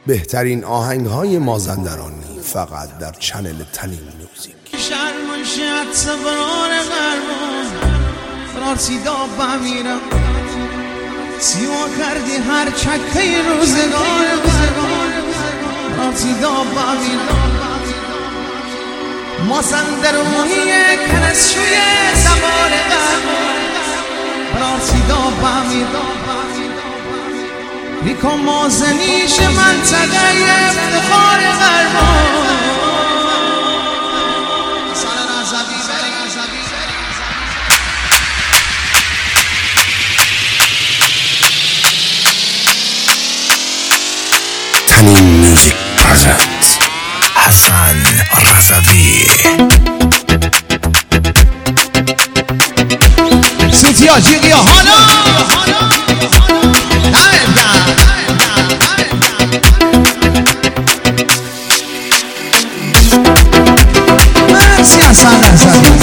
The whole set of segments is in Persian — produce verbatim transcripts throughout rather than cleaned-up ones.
بهترین آهنگ های مازندرانی فقط در چنل تنین میوزیک. شرم شد سبرار غربان راستی داب بمیرم سیوا کردی هر چکه روزگار غربان راستی داب بمیرم مازندرانی کلسشوی سوار غربان راستی داب بمیرم بیکن مازنیش منطقه افتخار غربان تنین میوزیک پرزنت حسن رضوی. سوتیا جیغیا حالا مرسی حسن رضوی.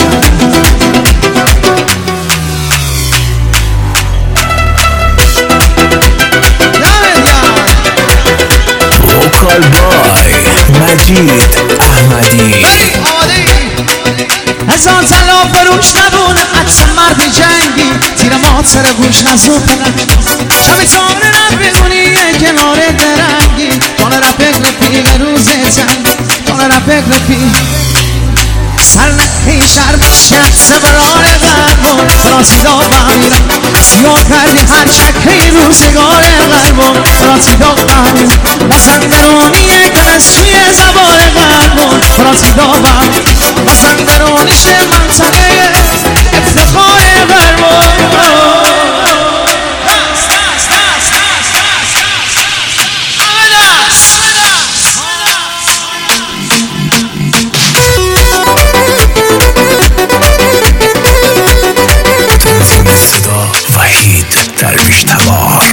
وکال بای مجید احمدی. هزار طلا فروش نبونه عکس مرد جنگی زیر ماتر گوش نزوپنه شمی تانه رب بگونی یه کنار درنگی تانه رب بگرفی به روز جنگ تانه رب بگرفی سر نخی شرم شد سبرار غربان راستی داب بمیرم سیاه کردی هر چکه روزگار غربان راستی داب بمیرم مازندرانی کلسشوی زبان غربان راستی داب بمیرم مازندرانیش منطقه افتخار غربان وحید درویش تبار.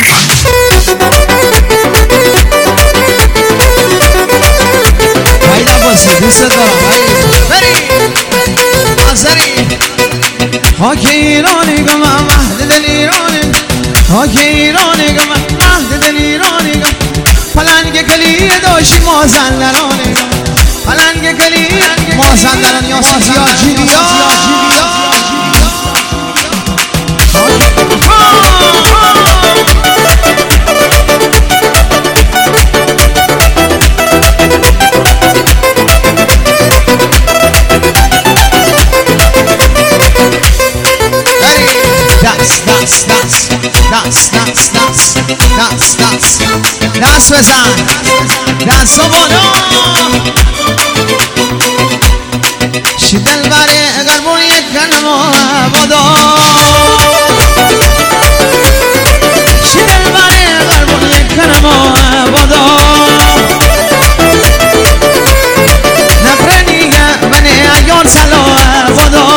وحید عباسی دوست دارم وحید بری آزری خاک ایرانی گم مهد دل ایرانی خاک ایرانی گم مهد دل ایرانی گم پلنگ کلی داشی مازندرانی گم پلنگ کلی مازندرانی یا سوتیا جیلیا دست دست دست دست دست دست دست دست بزن دست و بالا شی دل بره قلبون یک کنم بادا شی دل بره قلبون یک کنم بادا نبرنیه بنی ایان سلا بادا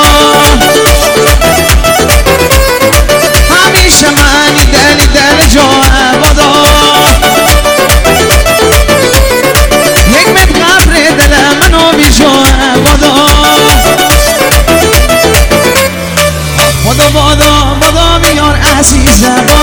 همیشه منی دلی دل جا بادا یک مت قبر دل منو بی جا بادا بادا بادا بادا بیار عزیزم